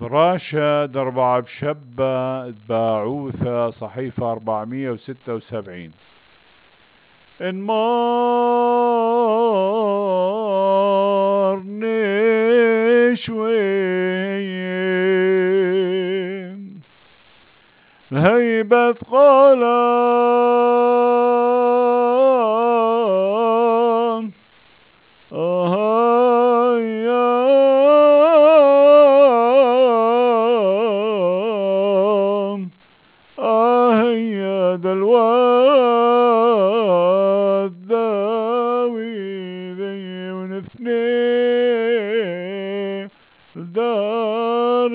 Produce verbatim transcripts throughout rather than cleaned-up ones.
راشد أربعة بشبة باعوثة صحيفة أربعمية وستة وسبعين. انمار نشوين هيبة قلم آه يا آه يا دلوات داوي ذي ونثني دار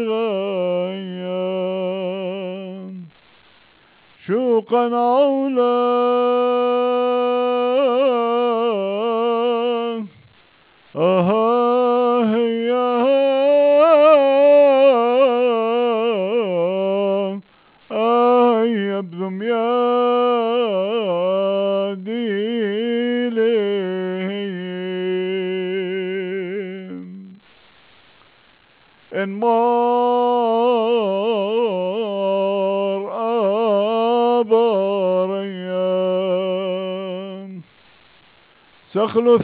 غيام شوقا عولا آه يا آه يا بذم يا ديلين انمار آباريان سخلف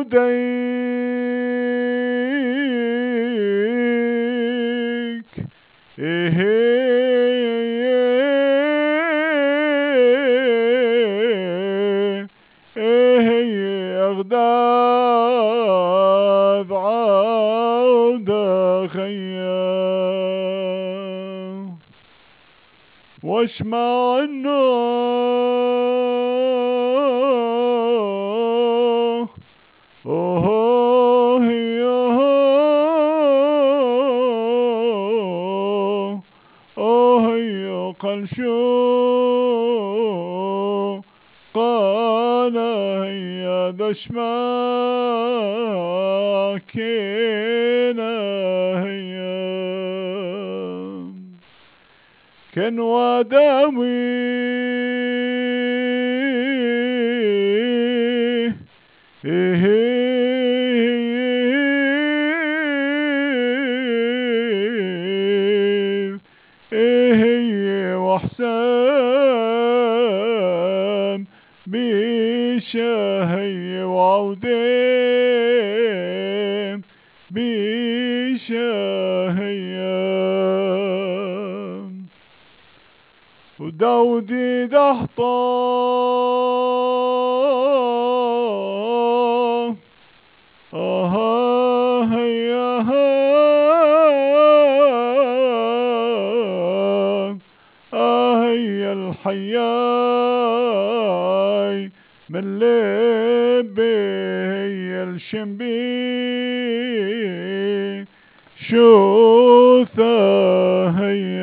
عوديك إيه إيه أغداد عودة خيام واشمع النار اوه يا اوه يا قل شو قال يا دشما كينا هي كن وداوي إيه وحسام بشهي وعودين بشهيام وداودي دحطام آه يا آه يا الحياي من لبي الشمبي شو ثهي